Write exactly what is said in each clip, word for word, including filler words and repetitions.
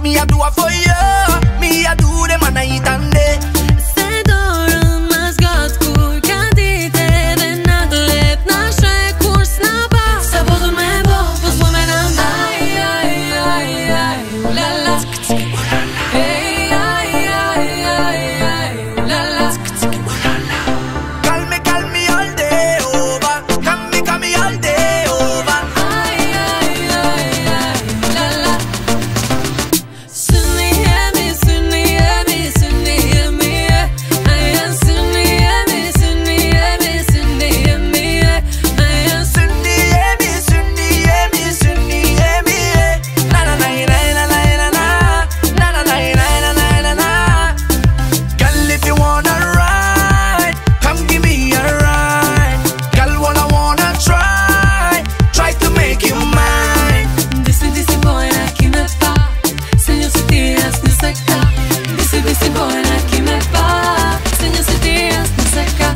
Me a do it for you. Me a do them a night and day. Se dorën më zgat kur ka dite dhe natë let na shaj kur s'na ba. Se po du me bo, po s'po me nënda. Ai, ai, ai, ai, ulala. Hey, ai, ai, ai, ai, ulala. Call me, call me all day over. Call me, call me all day over. Ai, ai, ai, ai, ulala. Sunni jemi, sunni jemi, sunni jemi, ai janë sunni jemi, sunni jemi, sunni jemi, ai janë Sunni yemi, sunni yemi, sunni yemi. Na na na na na na na na. Na na na na na na na. Girl, if you wanna ride, come give me a ride. Girl, wanna wanna try, try to make you mine. Disi, disi bojna ki me pa, se një si ti as një se ka. Disi, disi bojna ki me pa, se një si ti as një se ka.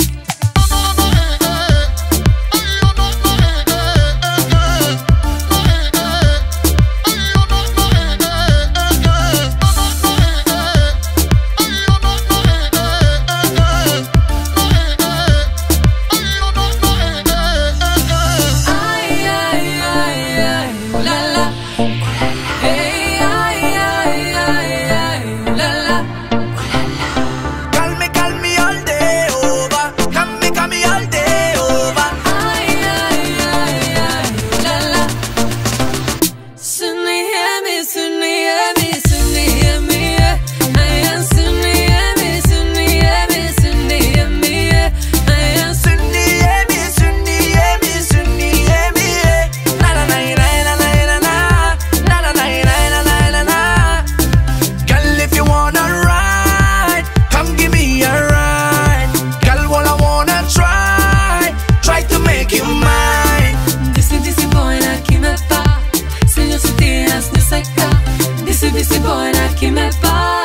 Ai, ai, ai, ai, ulala. Hey, ai, ai, ai, ai, ulala. Call me, call me all day over. Call me, call me all day over. Ai, ai, ai, ai, ulala. Sunni jemi, sunni jemi, sunni jemi, ai janë sunni jemi, sunni jemi, sunni jemi, ai janë Sunni yemi, sunni yemi, sunni yemi. Na na na na na na na na. Na na na na na na na. Girl, if you wanna ride, come give me a ride. Girl, wanna wanna try, try to make you mine. Disi, disi bojna ki me pa, se një si ti as një se ka. Disi, disi bojna ki me pa,